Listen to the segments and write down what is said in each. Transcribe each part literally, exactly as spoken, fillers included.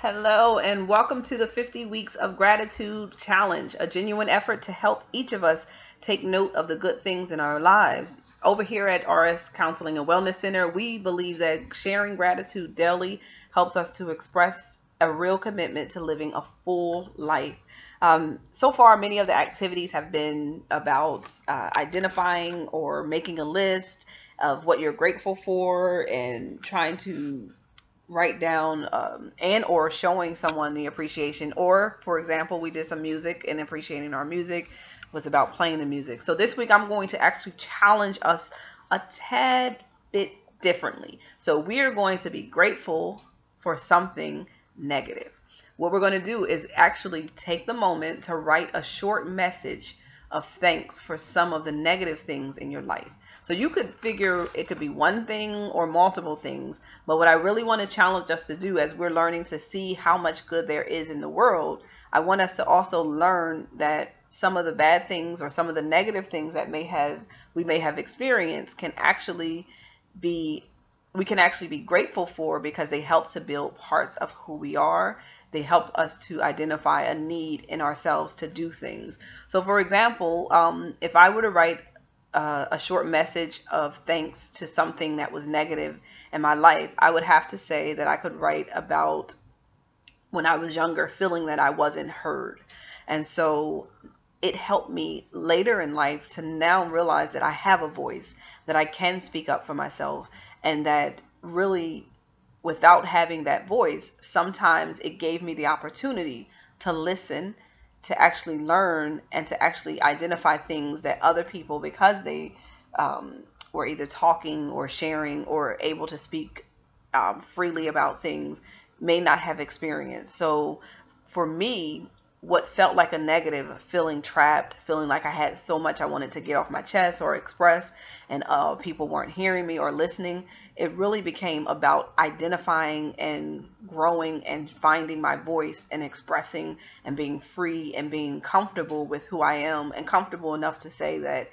Hello, and welcome to the fifty Weeks of Gratitude Challenge, a genuine effort to help each of us take note of the good things in our lives. Over here at R S Counseling and Wellness Center, we believe that sharing gratitude daily helps us to express a real commitment to living a full life. Um, so far, many of the activities have been about uh, identifying or making a list of what you're grateful for and trying to write down um, and or showing someone the appreciation, or for example, we did some music and appreciating our music was about playing the music. So this week I'm going to actually challenge us a tad bit differently. So we are going to be grateful for something negative. What we're going to do is actually take the moment to write a short message of thanks for some of the negative things in your life. So you could figure it could be one thing or multiple things, but what I really want to challenge us to do as we're learning to see how much good there is in the world, I want us to also learn that some of the bad things or some of the negative things that may have we may have experienced can actually be we can actually be grateful for, because they help to build parts of who we are. They help us to identify a need in ourselves to do things. So for example, um, if I were to write uh, a short message of thanks to something that was negative in my life, I would have to say that I could write about when I was younger, feeling that I wasn't heard. And so it helped me later in life to now realize that I have a voice, that I can speak up for myself, and that really without having that voice, sometimes it gave me the opportunity to listen, to actually learn, and to actually identify things that other people, because they um, were either talking or sharing or able to speak um, freely about things, may not have experienced. So for me, what felt like a negative, feeling trapped, feeling like I had so much I wanted to get off my chest or express, and uh, people weren't hearing me or listening, it really became about identifying and growing and finding my voice and expressing and being free and being comfortable with who I am, and comfortable enough to say that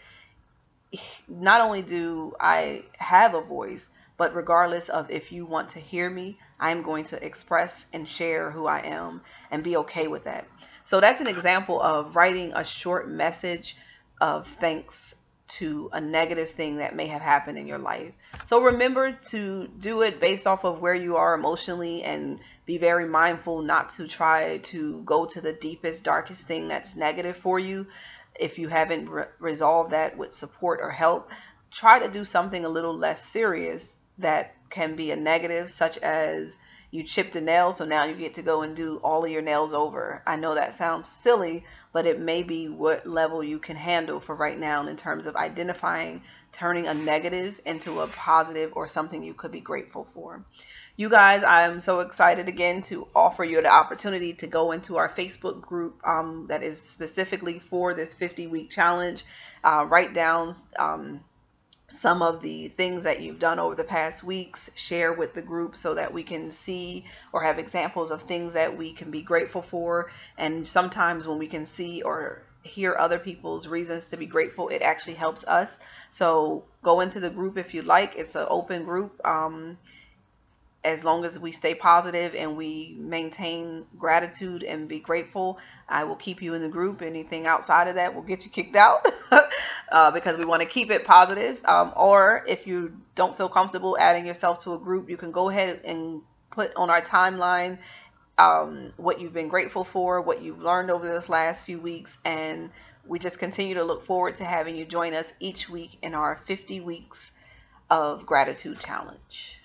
not only do I have a voice, but regardless of if you want to hear me, I'm going to express and share who I am and be okay with that. So that's an example of writing a short message of thanks to a negative thing that may have happened in your life. So remember to do it based off of where you are emotionally, and be very mindful not to try to go to the deepest, darkest thing that's negative for you. If you haven't re- resolved that with support or help, try to do something a little less serious that can be a negative, such as you chipped a nail, so now you get to go and do all of your nails over. I know that sounds silly, but it may be what level you can handle for right now in terms of identifying, turning a negative into a positive or something you could be grateful for. You guys, I'm so excited again to offer you the opportunity to go into our Facebook group um, that is specifically for this fifty week challenge. Uh, write down um, some of the things that you've done over the past weeks, share with the group so that we can see or have examples of things that we can be grateful for. And sometimes when we can see or hear other people's reasons to be grateful, it actually helps us. So go into the group if you like. It's an open group. Um, as long as we stay positive and we maintain gratitude and be grateful, I will keep you in the group. Anything outside of that will get you kicked out uh, because we want to keep it positive. Um, or if you don't feel comfortable adding yourself to a group, you can go ahead and put on our timeline um, what you've been grateful for, what you've learned over this last few weeks, and we just continue to look forward to having you join us each week in our fifty weeks of gratitude challenge.